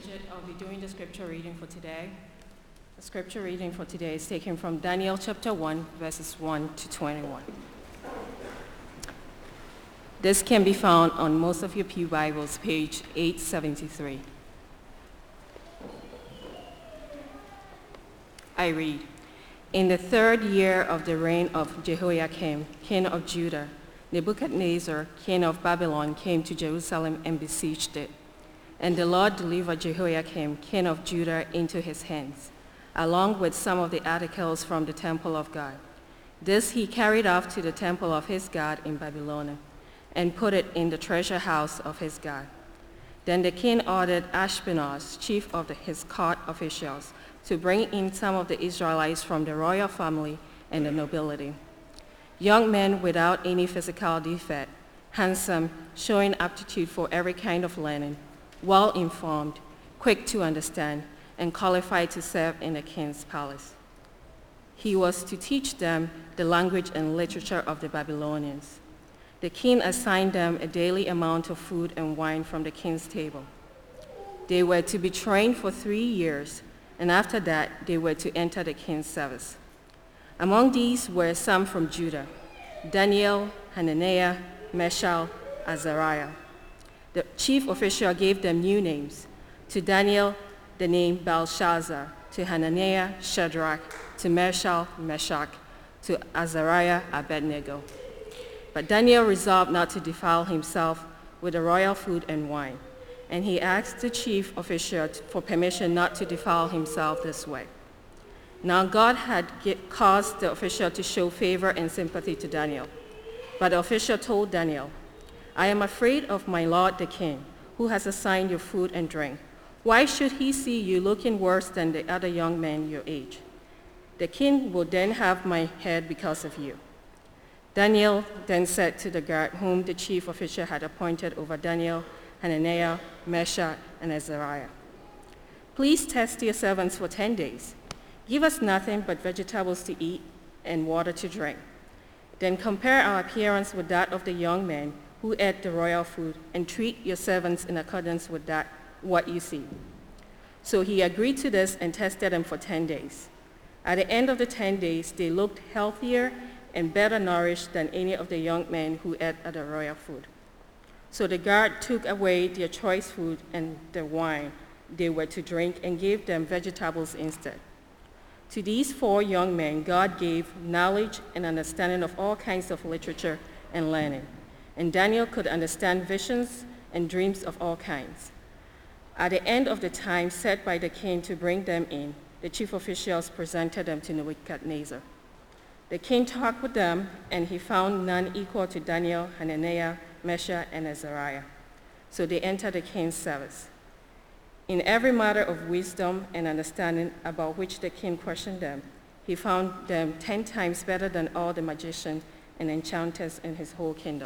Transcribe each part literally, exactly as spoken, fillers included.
Bridget. I'll be doing the scripture reading for today. The scripture reading for today is taken from Daniel chapter one, verses one to twenty-one. This can be found on most of your Pew Bibles, page eight seventy-three. I read, "In the third year of the reign of Jehoiakim, king of Judah, Nebuchadnezzar, king of Babylon, came to Jerusalem and besieged it. And the Lord delivered Jehoiakim, king of Judah, into his hands, along with some of the articles from the temple of God. This he carried off to the temple of his God in Babylon, and put it in the treasure house of his God. Then the king ordered Ashpenaz, chief of the, his court officials, to bring in some of the Israelites from the royal family and the nobility. Young men without any physical defect, handsome, showing aptitude for every kind of learning, well-informed, quick to understand, and qualified to serve in the king's palace. He was to teach them the language and literature of the Babylonians. The king assigned them a daily amount of food and wine from the king's table. They were to be trained for three years, and after that, they were to enter the king's service. Among these were some from Judah: Daniel, Hananiah, Mishael, Azariah. The chief official gave them new names. To Daniel, the name Belshazzar; to Hananiah, Shadrach; to Mishael, Meshach; to Azariah, Abednego. But Daniel resolved not to defile himself with the royal food and wine, and he asked the chief official for permission not to defile himself this way. Now God had caused the official to show favor and sympathy to Daniel. But the official told Daniel, "I am afraid of my lord the king, who has assigned you food and drink. Why should he see you looking worse than the other young men your age? The king will then have my head because of you." Daniel then said to the guard whom the chief official had appointed over Daniel, Hananiah, Mishael, and Azariah, "Please test your servants for ten days. Give us nothing but vegetables to eat and water to drink. Then compare our appearance with that of the young men who ate the royal food, and treat your servants in accordance with that, what you see." So he agreed to this and tested them for ten days. At the end of the ten days, they looked healthier and better nourished than any of the young men who ate at the royal food. So the guard took away their choice food and the wine they were to drink and gave them vegetables instead. To these four young men, God gave knowledge and understanding of all kinds of literature and learning, and Daniel could understand visions and dreams of all kinds. At the end of the time set by the king to bring them in, the chief officials presented them to Nebuchadnezzar. The king talked with them, and he found none equal to Daniel, Hananiah, Mishael, and Azariah. So they entered the king's service. In every matter of wisdom and understanding about which the king questioned them, he found them ten times better than all the magicians and enchanters in his whole kingdom.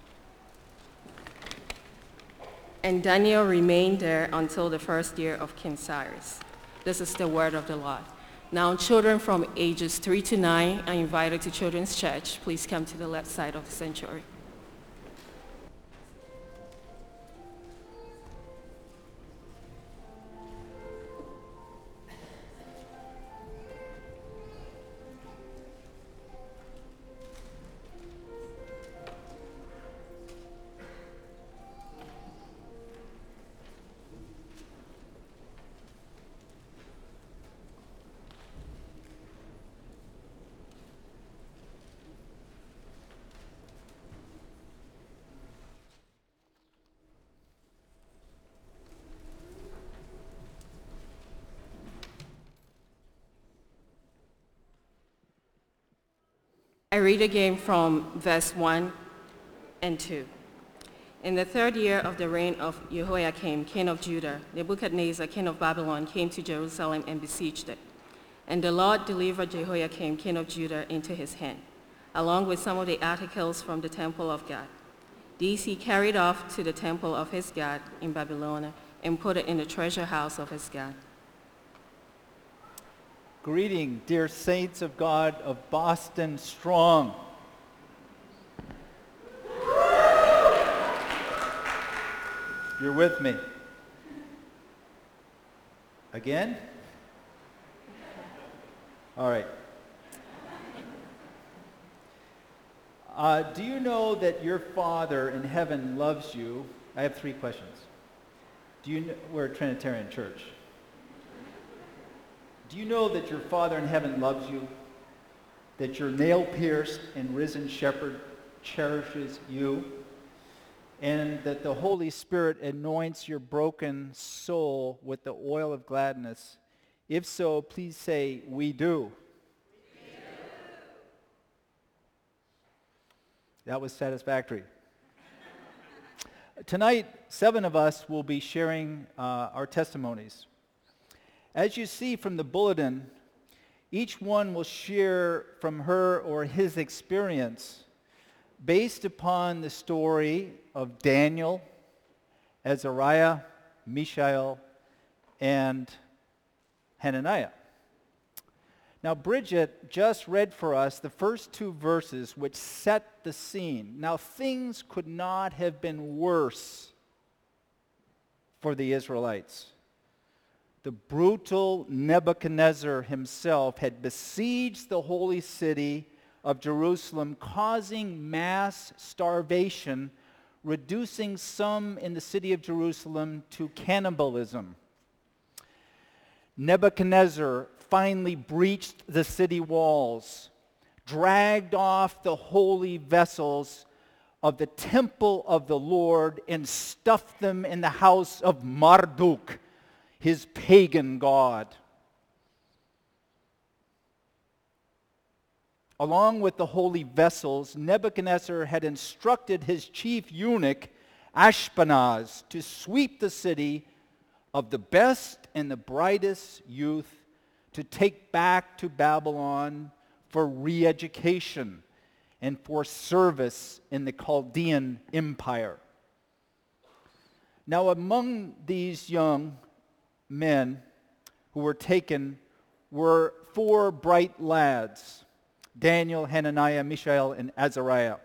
And Daniel remained there until the first year of King Cyrus. This is the word of the Lord. Now, children from ages three to nine are invited to Children's Church. Please come to the left side of the sanctuary. I read again from verse one and two. In the third year of the reign of Jehoiakim, king of Judah, Nebuchadnezzar, king of Babylon, came to Jerusalem and besieged it. And the Lord delivered Jehoiakim, king of Judah, into his hand, along with some of the articles from the temple of God. These he carried off to the temple of his God in Babylon and put it in the treasure house of his God. Greeting, dear saints of God of Boston Strong. You're with me. Again? All right. Uh, do you know that your Father in heaven loves you? I have three questions. Do you know, we're a Trinitarian church. Do you know that your Father in heaven loves you? That your nail-pierced and risen shepherd cherishes you? And that the Holy Spirit anoints your broken soul with the oil of gladness? If so, please say, we do. That was satisfactory. Tonight, seven of us will be sharing uh, our testimonies. As you see from the bulletin, each one will share from her or his experience based upon the story of Daniel, Azariah, Mishael, and Hananiah. Now, Bridget just read for us the first two verses which set the scene. Now, things could not have been worse for the Israelites. The brutal Nebuchadnezzar himself had besieged the holy city of Jerusalem, causing mass starvation, reducing some in the city of Jerusalem to cannibalism. Nebuchadnezzar finally breached the city walls, dragged off the holy vessels of the temple of the Lord, and stuffed them in the house of Marduk, his pagan god. Along with the holy vessels, Nebuchadnezzar had instructed his chief eunuch, Ashpenaz, to sweep the city of the best and the brightest youth to take back to Babylon for re-education and for service in the Chaldean Empire. Now, among these young men who were taken were four bright lads: Daniel, Hananiah, Mishael, and Azariah.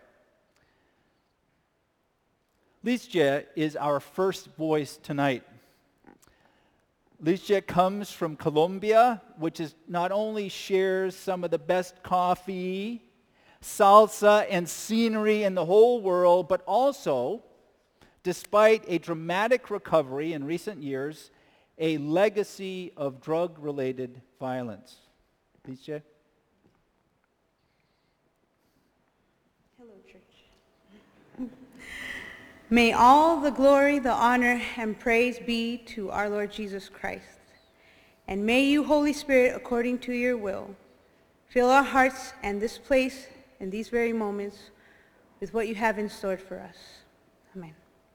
Lisje is our first voice tonight. Lisje comes from Colombia, which is not only shares some of the best coffee, salsa, and scenery in the whole world, but also, despite a dramatic recovery in recent years, a legacy of drug-related violence. Lisje? Hello, church. May all the glory, the honor, and praise be to our Lord Jesus Christ. And may you, Holy Spirit, according to your will, fill our hearts and this place and these very moments with what you have in store for us. Amen.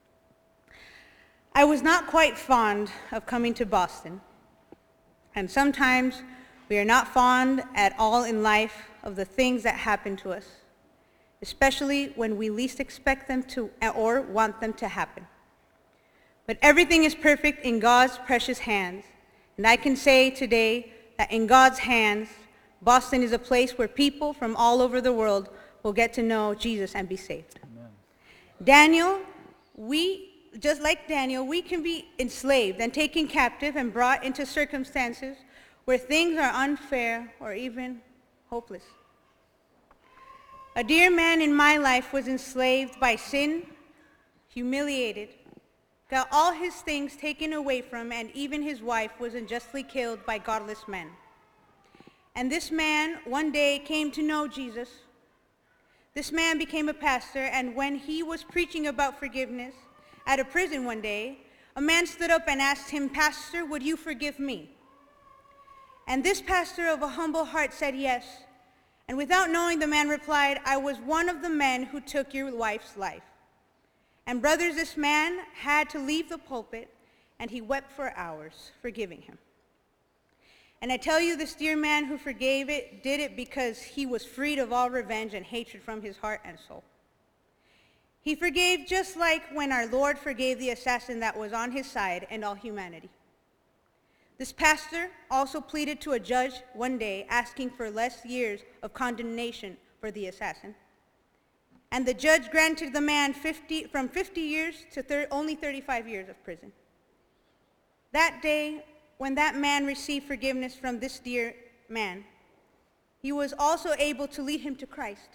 I was not quite fond of coming to Boston, and sometimes we are not fond at all in life of the things that happen to us, especially when we least expect them to or want them to happen. But everything is perfect in God's precious hands, and I can say today that in God's hands, Boston is a place where people from all over the world will get to know Jesus and be saved. Amen. Daniel, we, just like Daniel, we can be enslaved and taken captive and brought into circumstances where things are unfair or even hopeless. A dear man in my life was enslaved by sin, humiliated, got all his things taken away from, and even his wife was unjustly killed by godless men. And this man one day came to know Jesus. This man became a pastor, and when he was preaching about forgiveness at a prison one day, a man stood up and asked him, "Pastor, would you forgive me?" And this pastor of a humble heart said yes. And without knowing, the man replied, "I was one of the men who took your wife's life." And brothers, this man had to leave the pulpit, and he wept for hours, forgiving him. And I tell you, this dear man who forgave it did it because he was freed of all revenge and hatred from his heart and soul. He forgave just like when our Lord forgave the assassin that was on his side and all humanity. This pastor also pleaded to a judge one day, asking for less years of condemnation for the assassin. And the judge granted the man fifty, from fifty years to thir- only thirty-five years of prison. That day, when that man received forgiveness from this dear man, he was also able to lead him to Christ.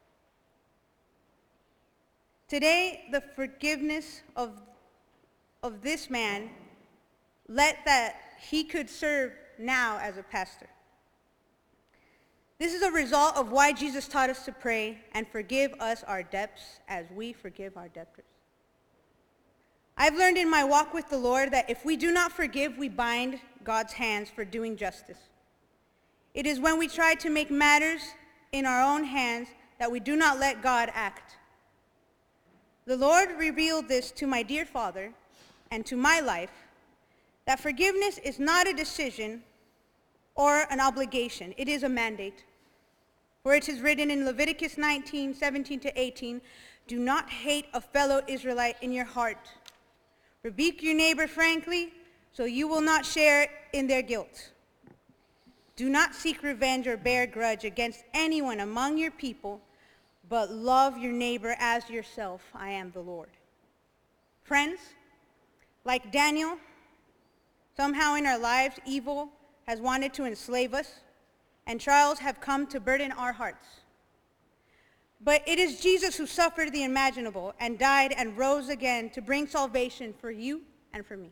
Today, the forgiveness of, of this man led that he could serve now as a pastor. This is a result of why Jesus taught us to pray and forgive us our debts as we forgive our debtors. I've learned in my walk with the Lord that if we do not forgive, we bind God's hands for doing justice. It is when we try to make matters in our own hands that we do not let God act. The Lord revealed this to my dear father and to my life, that forgiveness is not a decision or an obligation. It is a mandate. For it is written in Leviticus nineteen, seventeen to eighteen, do not hate a fellow Israelite in your heart. Rebuke your neighbor frankly, so you will not share in their guilt. Do not seek revenge or bear grudge against anyone among your people, but love your neighbor as yourself. I am the Lord. Friends, like Daniel, somehow in our lives, evil has wanted to enslave us, and trials have come to burden our hearts. But it is Jesus who suffered the unimaginable and died and rose again to bring salvation for you and for me.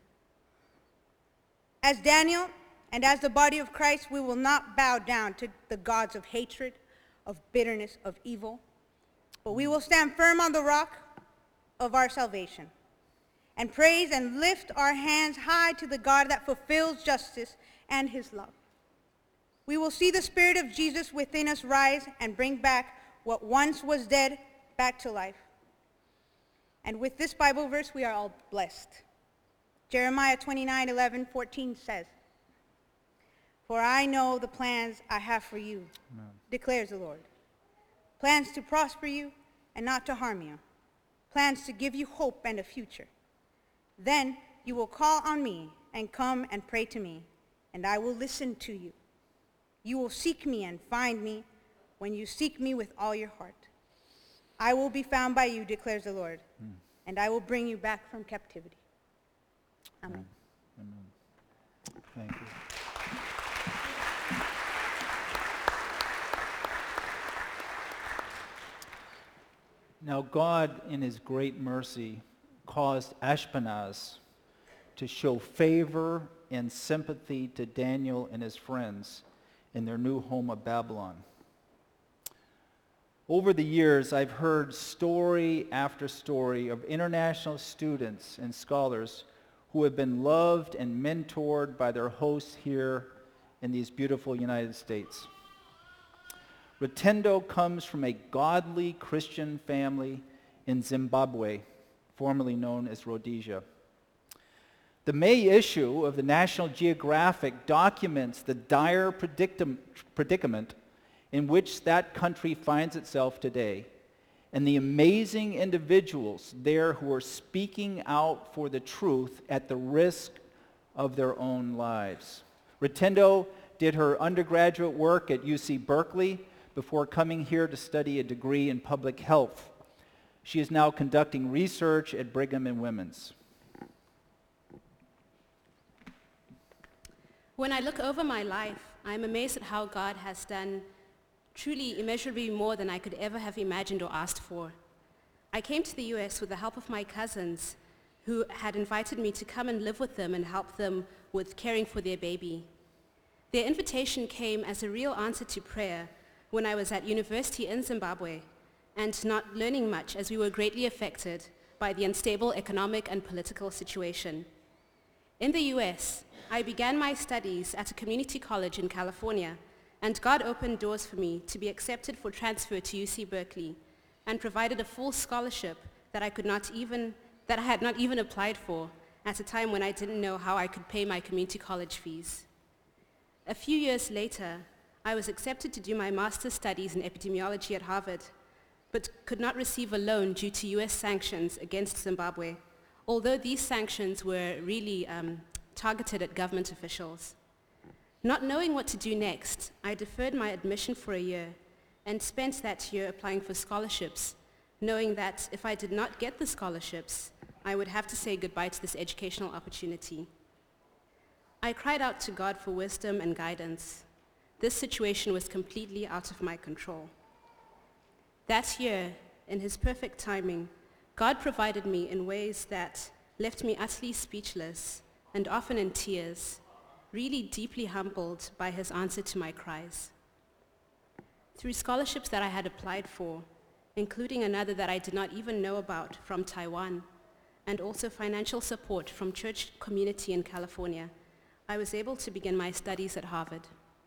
As Daniel and as the body of Christ, we will not bow down to the gods of hatred, of bitterness, of evil, but we will stand firm on the rock of our salvation and praise and lift our hands high to the God that fulfills justice and his love. We will see the Spirit of Jesus within us rise and bring back what once was dead back to life. And with this Bible verse, we are all blessed. Jeremiah twenty-nine, eleven, fourteen says, for I know the plans I have for you, Amen. Declares the Lord. Plans to prosper you and not to harm you. Plans to give you hope and a future. Then you will call on me and come and pray to me, and I will listen to you. You will seek me and find me when you seek me with all your heart. I will be found by you, declares the Lord, mm. and I will bring you back from captivity. Amen. Amen. Thank you. Now God, in his great mercy, caused Ashpenaz to show favor and sympathy to Daniel and his friends in their new home of Babylon. Over the years, I've heard story after story of international students and scholars who have been loved and mentored by their hosts here in these beautiful United States. Rotendo comes from a godly Christian family in Zimbabwe, formerly known as Rhodesia. The May issue of the National Geographic documents the dire predicam- predicament in which that country finds itself today, and the amazing individuals there who are speaking out for the truth at the risk of their own lives. Rotendo did her undergraduate work at U C Berkeley before coming here to study a degree in public health. She is now conducting research at Brigham and Women's. When I look over my life, I'm amazed at how God has done truly immeasurably more than I could ever have imagined or asked for. I came to the U S with the help of my cousins who had invited me to come and live with them and help them with caring for their baby. Their invitation came as a real answer to prayer when I was at university in Zimbabwe and not learning much as we were greatly affected by the unstable economic and political situation. In the U S, I began my studies at a community college in California, and God opened doors for me to be accepted for transfer to U C Berkeley and provided a full scholarship that I could not even, that I had not even applied for at a time when I didn't know how I could pay my community college fees. A few years later, I was accepted to do my master's studies in epidemiology at Harvard, but could not receive a loan due to U S sanctions against Zimbabwe, although these sanctions were really um, targeted at government officials. Not knowing what to do next, I deferred my admission for a year and spent that year applying for scholarships, knowing that if I did not get the scholarships, I would have to say goodbye to this educational opportunity. I cried out to God for wisdom and guidance. This situation was completely out of my control. That year, in his perfect timing, God provided me in ways that left me utterly speechless and often in tears, really deeply humbled by his answer to my cries. Through scholarships that I had applied for, including another that I did not even know about from Taiwan, and also financial support from church community in California, I was able to begin my studies at Harvard.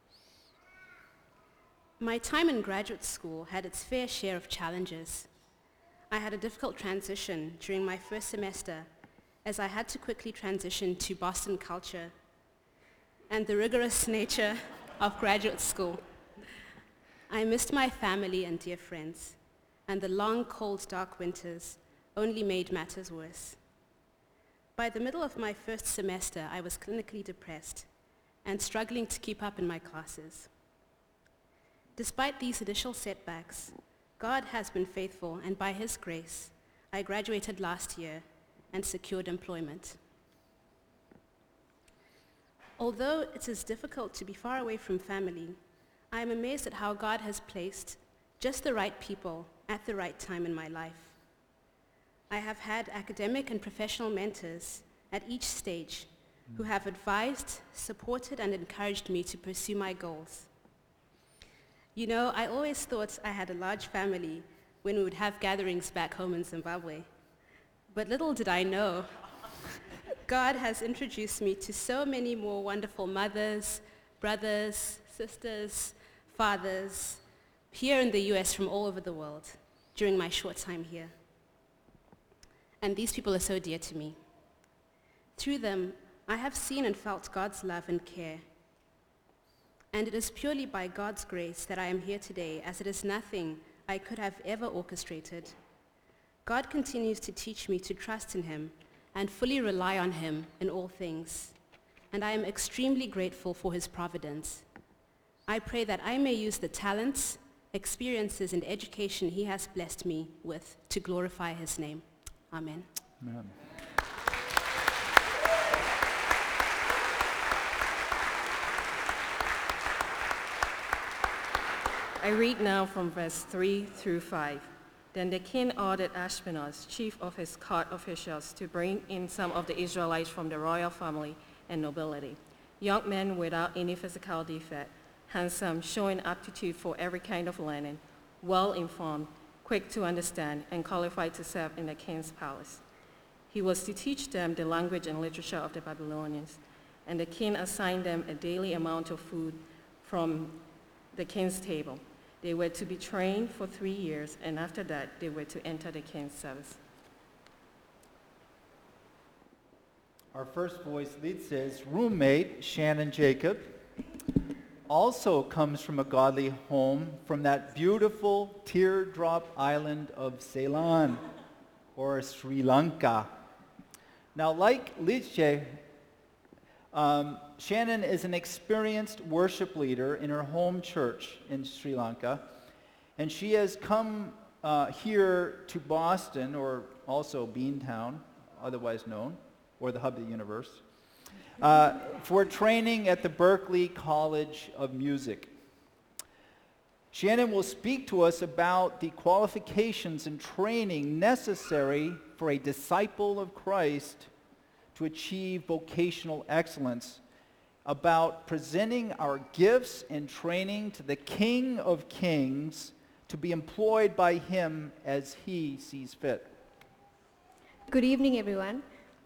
My time in graduate school had its fair share of challenges. I had a difficult transition during my first semester as I had to quickly transition to Boston culture and the rigorous nature of graduate school. I missed my family and dear friends, and the long, cold, dark winters only made matters worse. By the middle of my first semester, I was clinically depressed and struggling to keep up in my classes. Despite these initial setbacks, God has been faithful, and by his grace, I graduated last year and secured employment. Although it is difficult to be far away from family, I am amazed at how God has placed just the right people at the right time in my life. I have had academic and professional mentors at each stage who have advised, supported, and encouraged me to pursue my goals. You know, I always thought I had a large family when we would have gatherings back home in Zimbabwe. But little did I know, God has introduced me to so many more wonderful mothers, brothers, sisters, fathers, here in the U S from all over the world during my short time here. And these people are so dear to me. Through them, I have seen and felt God's love and care. And it is purely by God's grace that I am here today, as it is nothing I could have ever orchestrated. God continues to teach me to trust in him and fully rely on him in all things. And I am extremely grateful for his providence. I pray that I may use the talents, experiences, and education he has blessed me with to glorify his name. Amen. Amen. I read now from verse three through five. Then the king ordered Ashpenaz, chief of his court officials, to bring in some of the Israelites from the royal family and nobility, young men without any physical defect, handsome, showing aptitude for every kind of learning, well-informed, quick to understand, and qualified to serve in the king's palace. He was to teach them the language and literature of the Babylonians, and the king assigned them a daily amount of food from the king's table. They were to be trained for three years, and after that, they were to enter the king's service. Our first voice lead says, roommate Shannon Jacob also comes from a godly home from that beautiful teardrop island of Ceylon, or Sri Lanka. Now, like Lidje, um, Shannon is an experienced worship leader in her home church in Sri Lanka, and she has come uh, here to Boston, or also Beantown, otherwise known, or the hub of the universe, uh, for training at the Berklee College of Music. Shannon will speak to us about the qualifications and training necessary for a disciple of Christ to achieve vocational excellence, about presenting our gifts and training to the King of Kings to be employed by him as he sees fit. Good evening, everyone.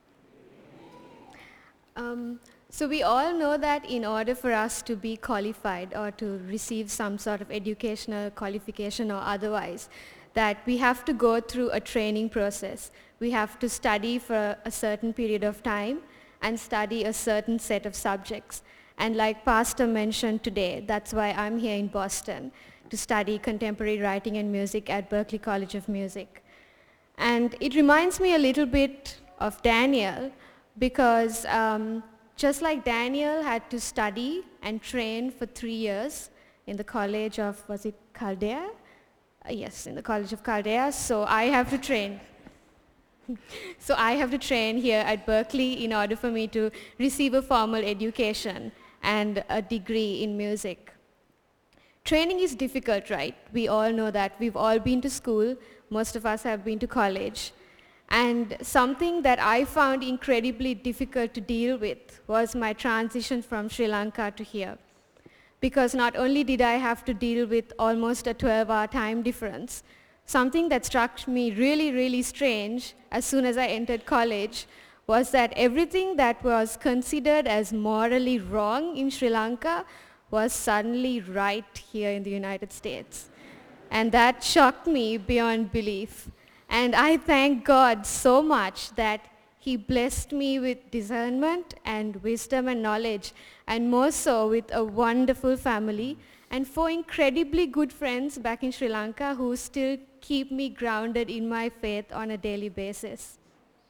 Um, so we all know that in order for us to be qualified or to receive some sort of educational qualification or otherwise, that we have to go through a training process. We have to study for a certain period of time and study a certain set of subjects. And like Pastor mentioned today, that's why I'm here in Boston to study contemporary writing and music at Berklee College of Music. And it reminds me a little bit of Daniel, because um, just like Daniel had to study and train for three years in the College of, was it Chaldea? Uh, yes, in the College of Chaldea, so I have to train. So I have to train here at Berkeley in order for me to receive a formal education and a degree in music. Training is difficult, right? We all know that. We've all been to school. Most of us have been to college. And something that I found incredibly difficult to deal with was my transition from Sri Lanka to here. Because not only did I have to deal with almost a twelve-hour time difference, something that struck me really, really strange as soon as I entered college was that everything that was considered as morally wrong in Sri Lanka was suddenly right here in the United States. And that shocked me beyond belief. And I thank God so much that He blessed me with discernment and wisdom and knowledge, and more so with a wonderful family and four incredibly good friends back in Sri Lanka who still keep me grounded in my faith on a daily basis.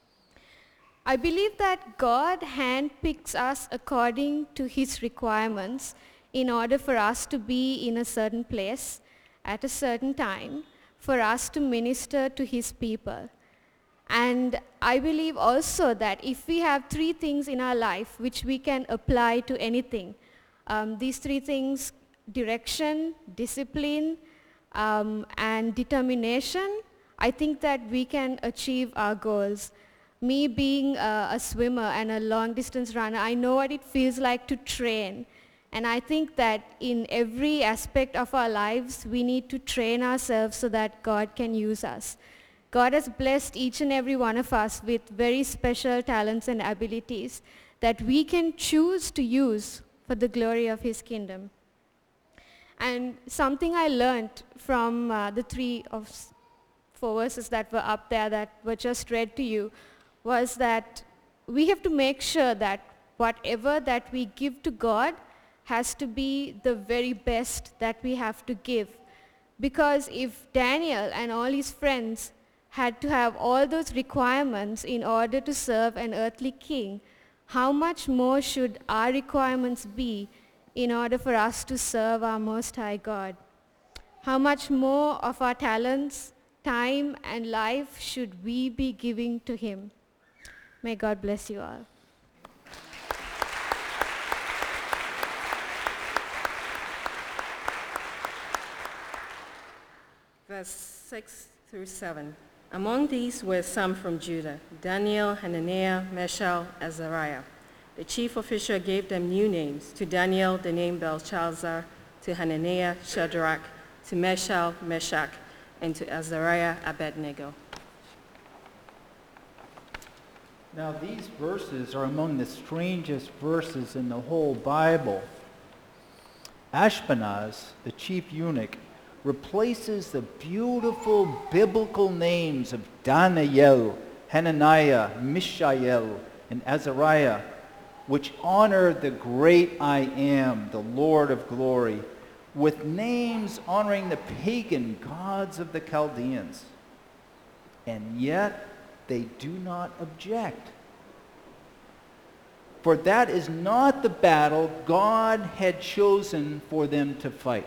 I believe that God handpicks us according to His requirements in order for us to be in a certain place at a certain time, for us to minister to His people. And I believe also that if we have three things in our life which we can apply to anything, um, these three things, direction, discipline, um, and determination, I think that we can achieve our goals. Me being a, a swimmer and a long distance runner, I know what it feels like to train. And I think that in every aspect of our lives, we need to train ourselves so that God can use us. God has blessed each and every one of us with very special talents and abilities that we can choose to use for the glory of His kingdom. And something I learned from uh, the three of four verses that were up there that were just read to you was that we have to make sure that whatever that we give to God has to be the very best that we have to give. Because if Daniel and all his friends had to have all those requirements in order to serve an earthly king, how much more should our requirements be in order for us to serve our Most High God? How much more of our talents, time, and life should we be giving to Him? May God bless you all. Verse six through seven. Among these were some from Judah: Daniel, Hananiah, Mishael, Azariah. The chief official gave them new names. To Daniel, the name Belshazzar; to Hananiah, Shadrach; to Mishael, Meshach; and to Azariah, Abednego. Now, these verses are among the strangest verses in the whole Bible. Ashpenaz, the chief eunuch, replaces the beautiful biblical names of Daniel, Hananiah, Mishael, and Azariah, which honor the great I Am, the Lord of glory, with names honoring the pagan gods of the Chaldeans. And yet they do not object. For that is not the battle God had chosen for them to fight.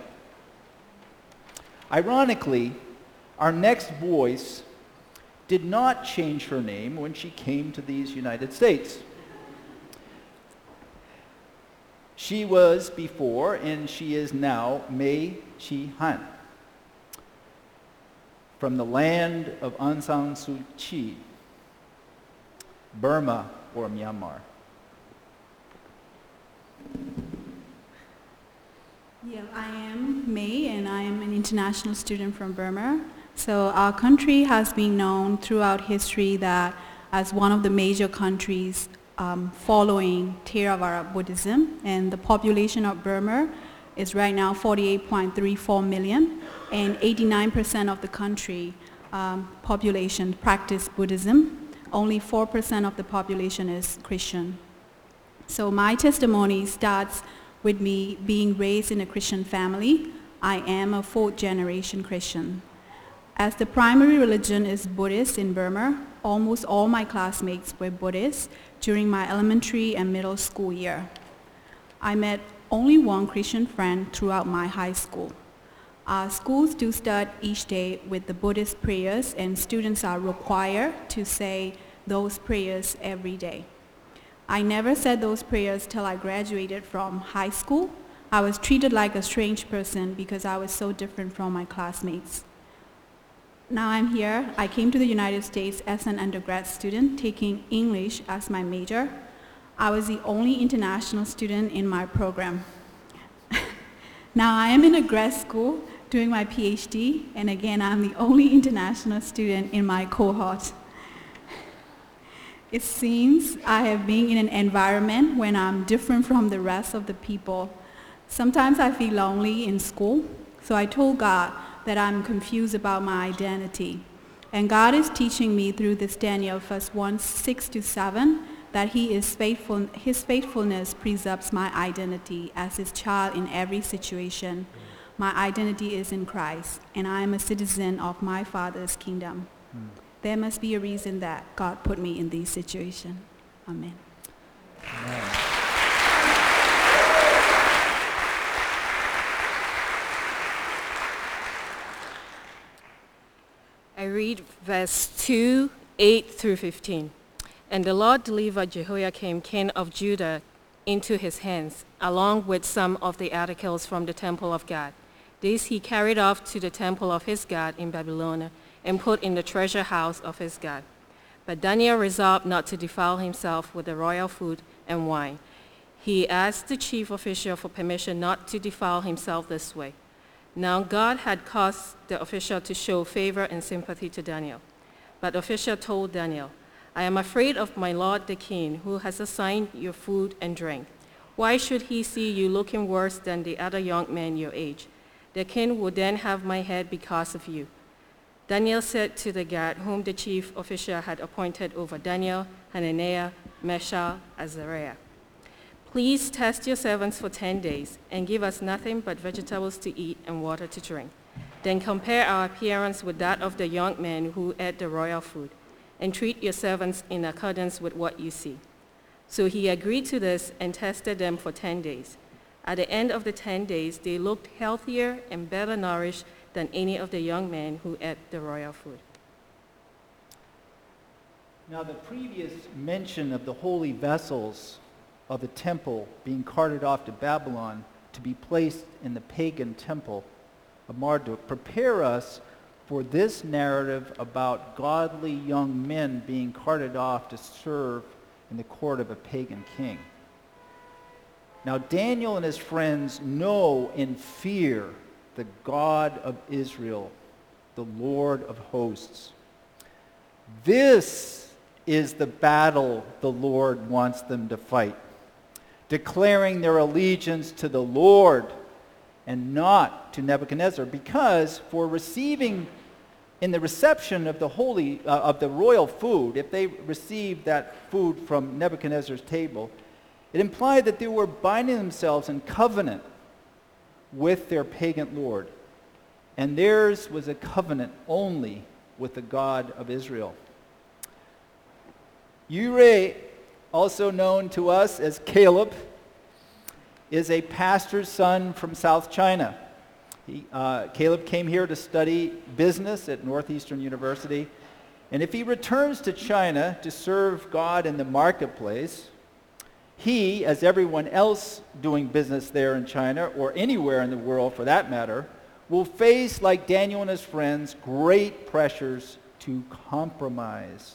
Ironically, our next voice did not change her name when she came to these United States. She was before, and she is now, Mei Chi Han, from the land of Aung San Suu Kyi, Burma or Myanmar. Yeah, I am May, and I am an international student from Burma. So our country has been known throughout history that as one of the major countries um, following Theravada Buddhism, and the population of Burma is right now forty-eight point three four million, and eighty-nine percent of the country um, population practice Buddhism. Only four percent of the population is Christian. So my testimony starts with me being raised in a Christian family. I am a fourth generation Christian. As the primary religion is Buddhist in Burma, almost all my classmates were Buddhists during my elementary and middle school year. I met only one Christian friend throughout my high school. Uh, schools do start each day with the Buddhist prayers, and students are required to say those prayers every day. I never said those prayers till I graduated from high school. I was treated like a strange person because I was so different from my classmates. Now I'm here. I came to the United States as an undergrad student, taking English as my major. I was the only international student in my program. Now I am in a grad school doing my PhD, and again, I'm the only international student in my cohort. It seems I have been in an environment when I'm different from the rest of the people. Sometimes I feel lonely in school, so I told God that I'm confused about my identity. And God is teaching me through this Daniel verse one, six to seven, that he is faithful, his faithfulness preserves my identity as his child in every situation. My identity is in Christ, and I am a citizen of my Father's kingdom. Hmm. There must be a reason that God put me in this situation. Amen. Amen. I read verse two, eight through fifteen. And the Lord delivered Jehoiakim, king of Judah, into his hands, along with some of the articles from the temple of God. These he carried off to the temple of his God in Babylon and put in the treasure house of his God. But Daniel resolved not to defile himself with the royal food and wine. He asked the chief official for permission not to defile himself this way. Now God had caused the official to show favor and sympathy to Daniel. But the official told Daniel, I am afraid of my lord the king, who has assigned your food and drink. Why should he see you looking worse than the other young men your age? The king will then have my head because of you. Daniel said to the guard whom the chief official had appointed over Daniel, Hananiah, Mishael, Azariah, please test your servants for ten days and give us nothing but vegetables to eat and water to drink. Then compare our appearance with that of the young men who ate the royal food, and treat your servants in accordance with what you see. So he agreed to this and tested them for ten days. At the end of the ten days, they looked healthier and better nourished than any of the young men who ate the royal food. Now, the previous mention of the holy vessels of the temple being carted off to Babylon to be placed in the pagan temple of Marduk prepare us for this narrative about godly young men being carted off to serve in the court of a pagan king. Now, Daniel and his friends know and fear the God of Israel, the Lord of hosts. This is the battle the Lord wants them to fight, declaring their allegiance to the Lord and not to Nebuchadnezzar, because for receiving in the reception of the holy uh, of the royal food, if they received that food from Nebuchadnezzar's table, it implied that they were binding themselves in covenant with their pagan lord, and theirs was a covenant only with the God of Israel. Ure, also known to us as Caleb, is a pastor's son from South China. He, uh, Caleb came here to study business at Northeastern University, and if he returns to China to serve God in the marketplace, he, as everyone else doing business there in China, or anywhere in the world for that matter, will face, like Daniel and his friends, great pressures to compromise.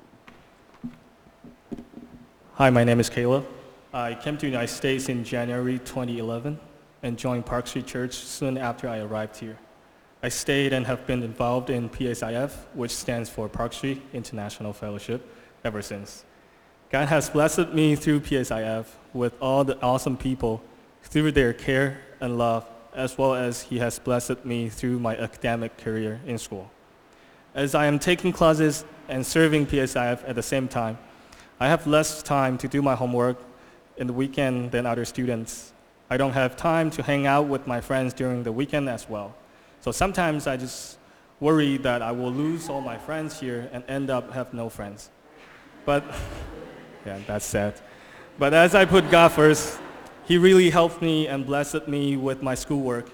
Hi, my name is Caleb. I came to the United States in January twenty eleven and joined Park Street Church soon after I arrived here. I stayed and have been involved in P S I F, which stands for Park Street International Fellowship, ever since. God has blessed me through P S I F with all the awesome people through their care and love, as well as he has blessed me through my academic career in school. As I am taking classes and serving P S I F at the same time, I have less time to do my homework in the weekend than other students. I don't have time to hang out with my friends during the weekend as well. So sometimes I just worry that I will lose all my friends here and end up have no friends. But, yeah, that's sad. But as I put God first, he really helped me and blessed me with my schoolwork.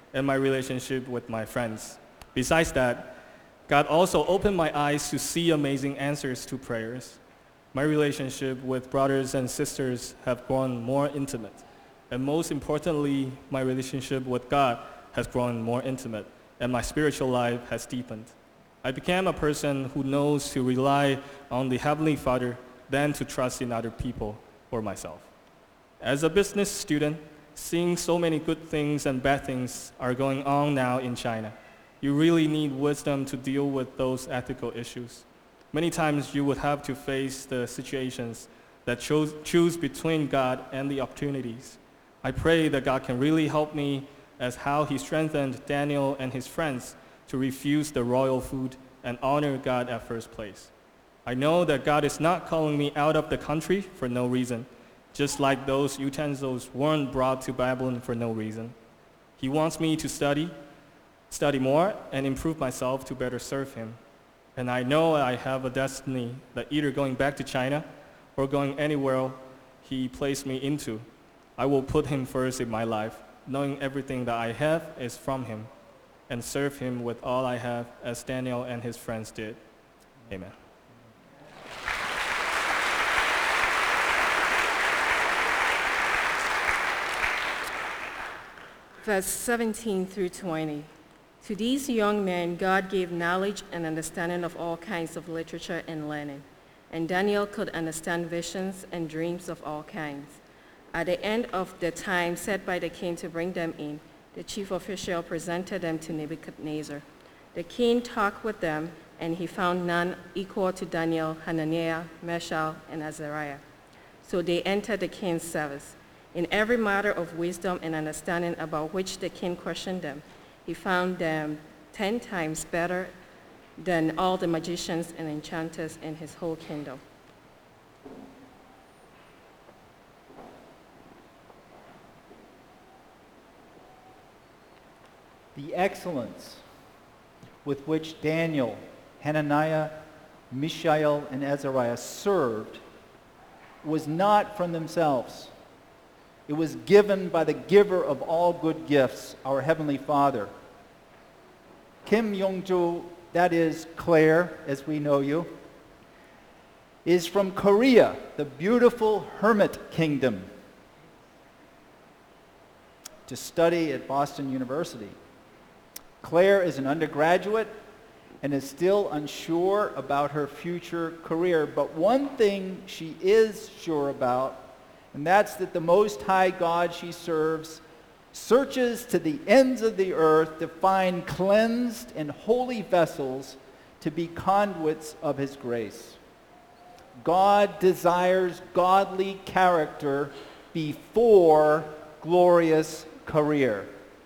and my relationship with my friends. Besides that, God also opened my eyes to see amazing answers to prayers. My relationship with brothers and sisters have grown more intimate. And most importantly, my relationship with God has grown more intimate, and my spiritual life has deepened. I became a person who knows to rely on the Heavenly Father than to trust in other people or myself. As a business student, seeing so many good things and bad things are going on now in China, you really need wisdom to deal with those ethical issues. Many times you would have to face the situations that choose, choose between God and the opportunities. I pray that God can really help me as how he strengthened Daniel and his friends to refuse the royal food and honor God at first place. I know that God is not calling me out of the country for no reason, just like those utensils weren't brought to Babylon for no reason. He wants me to study, study more, and improve myself to better serve him. And I know I have a destiny that either going back to China or going anywhere he placed me into, I will put him first in my life, knowing everything that I have is from him, and serve him with all I have as Daniel and his friends did. Amen. Verse seventeen through twenty. To these young men, God gave knowledge and understanding of all kinds of literature and learning, and Daniel could understand visions and dreams of all kinds. At the end of the time set by the king to bring them in, the chief official presented them to Nebuchadnezzar. The king talked with them, and he found none equal to Daniel, Hananiah, Mishael, and Azariah. So they entered the king's service. In every matter of wisdom and understanding about which the king questioned them, he found them ten times better than all the magicians and enchanters in his whole kingdom. The excellence with which Daniel, Hananiah, Mishael, and Azariah served was not from themselves. It was given by the giver of all good gifts, our Heavenly Father. Kim Yongju, that is Claire, as we know you, is from Korea, the beautiful hermit kingdom, to study at Boston University. Claire is an undergraduate and is still unsure about her future career, but one thing she is sure about, and that's that the Most High God she serves searches to the ends of the earth to find cleansed and holy vessels to be conduits of his grace. God desires godly character before glorious career.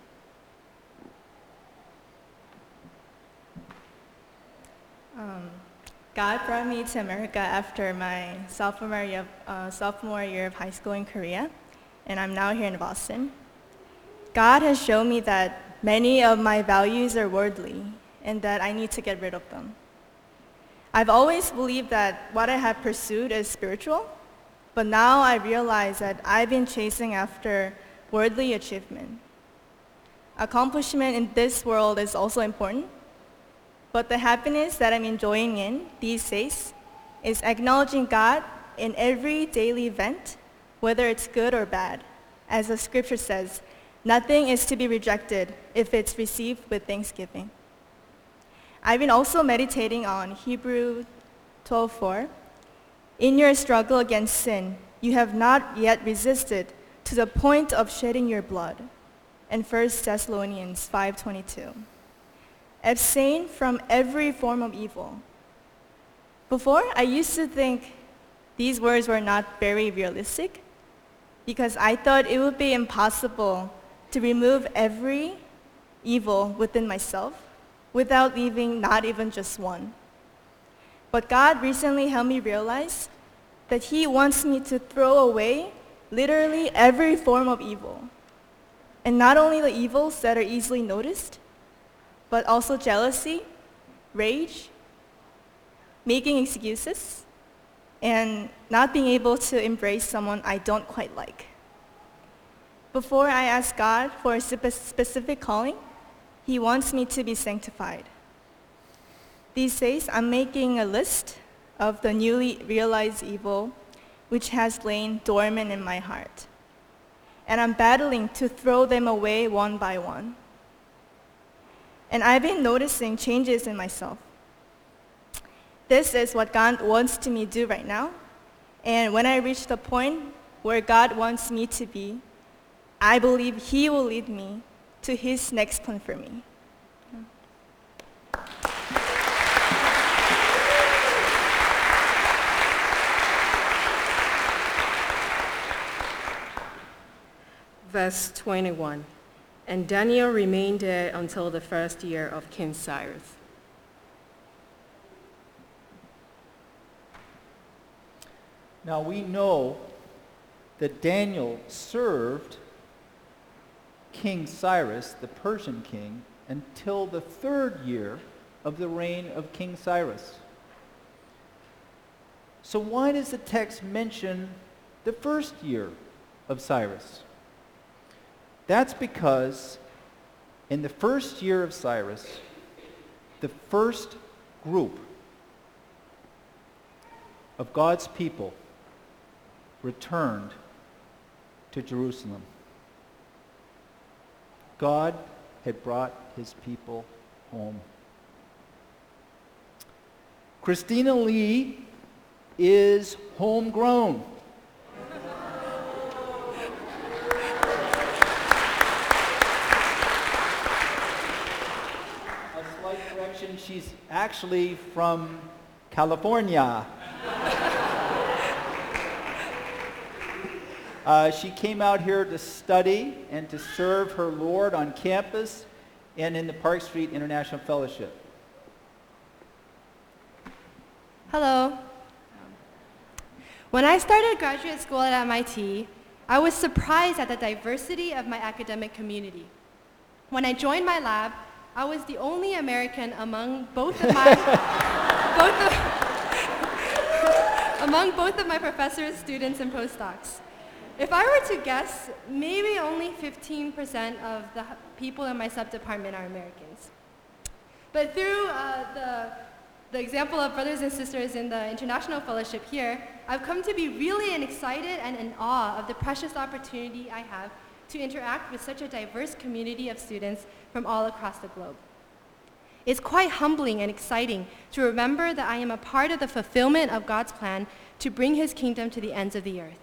Um, God brought me to America after my sophomore year, of, uh, sophomore year of high school in Korea, and I'm now here in Boston. God has shown me that many of my values are worldly and that I need to get rid of them. I've always believed that what I have pursued is spiritual, but now I realize that I've been chasing after worldly achievement. Accomplishment in this world is also important, but the happiness that I'm enjoying in these days is acknowledging God in every daily event, whether it's good or bad. As the scripture says, nothing is to be rejected if it's received with thanksgiving. I've been also meditating on Hebrews twelve four. In your struggle against sin, you have not yet resisted to the point of shedding your blood. And First Thessalonians five twenty-two. Abstain from every form of evil. Before, I used to think these words were not very realistic because I thought it would be impossible to remove every evil within myself without leaving not even just one. But God recently helped me realize that he wants me to throw away literally every form of evil. And not only the evils that are easily noticed, but also jealousy, rage, making excuses, and not being able to embrace someone I don't quite like. before I ask God for a spe- specific calling, He wants me to be sanctified. These days, I'm making a list of the newly realized evil which has lain dormant in my heart. And I'm battling to throw them away one by one. And I've been noticing changes in myself. This is what God wants to me to do right now. And when I reach the point where God wants me to be, I believe He will lead me to His next plan for me. Verse twenty-one. And Daniel remained there until the first year of King Cyrus. Now we know that Daniel served King Cyrus, the Persian king, until the third year of the reign of King Cyrus. So why does the text mention the first year of Cyrus? That's because in the first year of Cyrus, the first group of God's people returned to Jerusalem. God had brought His people home. Christina Lee is homegrown. A slight correction, she's actually from California. Uh, she came out here to study and to serve her Lord on campus and in the Park Street International Fellowship. Hello. When I started graduate school at M I T, I was surprised at the diversity of my academic community. When I joined my lab, I was the only American among both of my both of, among both of my professors, students, and postdocs. If I were to guess, maybe only fifteen percent of the people in my sub-department are Americans. But through uh, the, the example of brothers and sisters in the International Fellowship here, I've come to be really excited and in awe of the precious opportunity I have to interact with such a diverse community of students from all across the globe. It's quite humbling and exciting to remember that I am a part of the fulfillment of God's plan to bring His kingdom to the ends of the earth.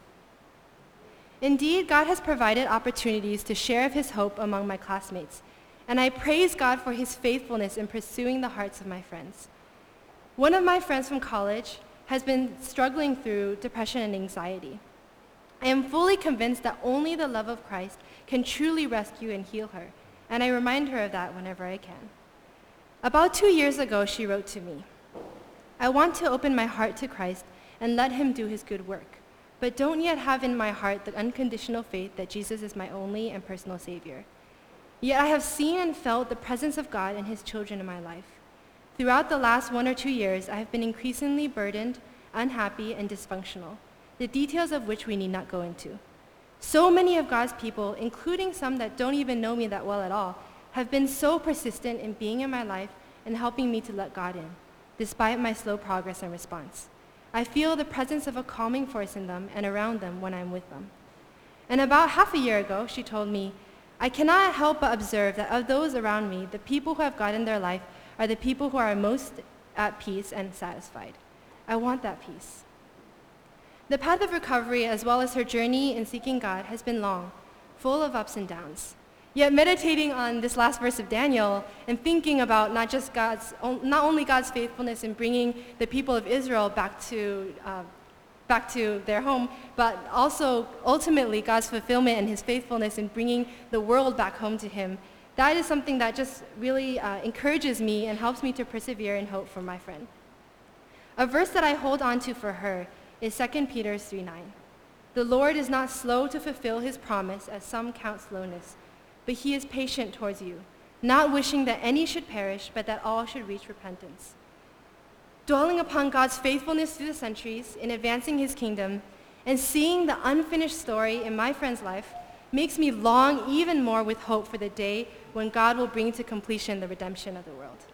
Indeed, God has provided opportunities to share of His hope among my classmates, and I praise God for His faithfulness in pursuing the hearts of my friends. One of my friends from college has been struggling through depression and anxiety. I am fully convinced that only the love of Christ can truly rescue and heal her, and I remind her of that whenever I can. About two years ago, she wrote to me, "I want to open my heart to Christ and let Him do His good work, but don't yet have in my heart the unconditional faith that Jesus is my only and personal Savior. Yet I have seen and felt the presence of God and His children in my life. Throughout the last one or two years, I have been increasingly burdened, unhappy, and dysfunctional, the details of which we need not go into. So many of God's people, including some that don't even know me that well at all, have been so persistent in being in my life and helping me to let God in, despite my slow progress and response. I feel the presence of a calming force in them and around them when I'm with them." And about half a year ago, she told me, "I cannot help but observe that of those around me, the people who have God in their life are the people who are most at peace and satisfied. I want that peace." The path of recovery, as well as her journey in seeking God, has been long, full of ups and downs. Yet meditating on this last verse of Daniel and thinking about not just God's, not only God's faithfulness in bringing the people of Israel back to, uh, back to their home, but also ultimately God's fulfillment and His faithfulness in bringing the world back home to Him, that is something that just really uh, encourages me and helps me to persevere in hope for my friend. A verse that I hold on to for her is Second Peter three nine. "The Lord is not slow to fulfill His promise, as some count slowness, but He is patient towards you, not wishing that any should perish, but that all should reach repentance." Dwelling upon God's faithfulness through the centuries in advancing His kingdom and seeing the unfinished story in my friend's life makes me long even more with hope for the day when God will bring to completion the redemption of the world.